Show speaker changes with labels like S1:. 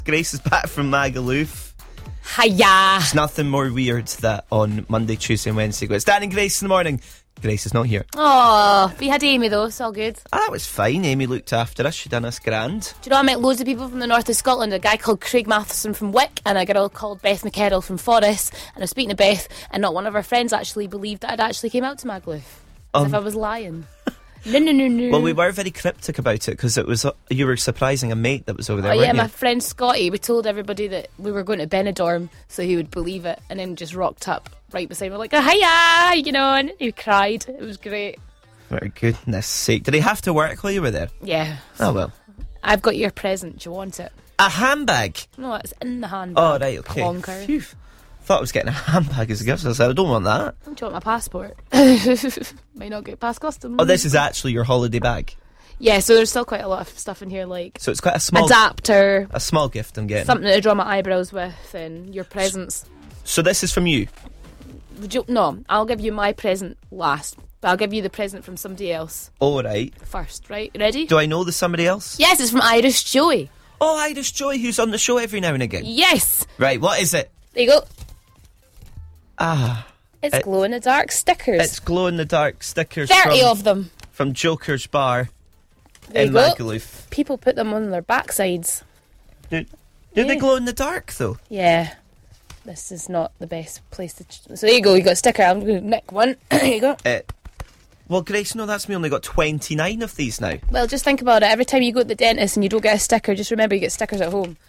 S1: Grace is back from Magaluf.
S2: Hiya!
S1: It's nothing more weird that on Monday, Tuesday and Wednesday it's Dan and Grace in the morning. Grace is not here.
S2: Oh, we had Amy though, it's all good.
S1: That was fine. Amy looked after us. She done us grand.
S2: Do you know, I met loads of people from the north of Scotland. A guy called Craig Matheson from Wick and a girl called Beth McKerrell from Forres. And I was speaking to Beth, and not one of her friends actually believed that I'd actually came out to Magaluf. As if I was lying. No.
S1: Well, we were very cryptic about it because it was you were surprising a mate that was over there,
S2: Oh
S1: weren't
S2: yeah,
S1: you?
S2: my friend Scotty, we told everybody that we were going to Benidorm so he would believe it, and then just rocked up right beside me like, oh, hiya, you know, and he cried. It was great.
S1: For goodness sake. Did he have to work while you were there?
S2: Yeah.
S1: Oh, well.
S2: I've got your present. Do you want it?
S1: A handbag?
S2: No, it's in the handbag.
S1: Oh, right, okay.
S2: Plonker.
S1: Phew. Thought I was getting a handbag as a gift. I said, I don't want that.
S2: Do you want my passport? Might not get past customs.
S1: Oh, this is actually your holiday bag.
S2: Yeah, so there's still quite a lot of stuff in here, like
S1: So it's quite a small
S2: adapter,
S1: a small gift I'm getting.
S2: something to draw my eyebrows with, and your presents.
S1: So this is from you?
S2: No, I'll give you my present last, but I'll give you the present from somebody else
S1: All right.
S2: first, right? You ready?
S1: Do I know the somebody else?
S2: Yes, it's from Irish Joey.
S1: Oh, Irish Joy, who's on the show every now and again.
S2: Yes!
S1: Right, what is it?
S2: There you go.
S1: Ah,
S2: It's glow-in-the-dark stickers.
S1: it's glow-in-the-dark stickers
S2: 30 of them.
S1: from Joker's Bar
S2: There
S1: in
S2: you go.
S1: Magaluf.
S2: People put them on their backsides.
S1: Do they
S2: Yeah.
S1: glow in the dark, though?
S2: Yeah. This is not the best place to... So there you go, you got a sticker. I'm going to nick one. There you go.
S1: Well, Grace, no, that's me only got 29 of these now.
S2: Well, just think about it. Every time you go to the dentist and you don't get a sticker, just remember you get stickers at home.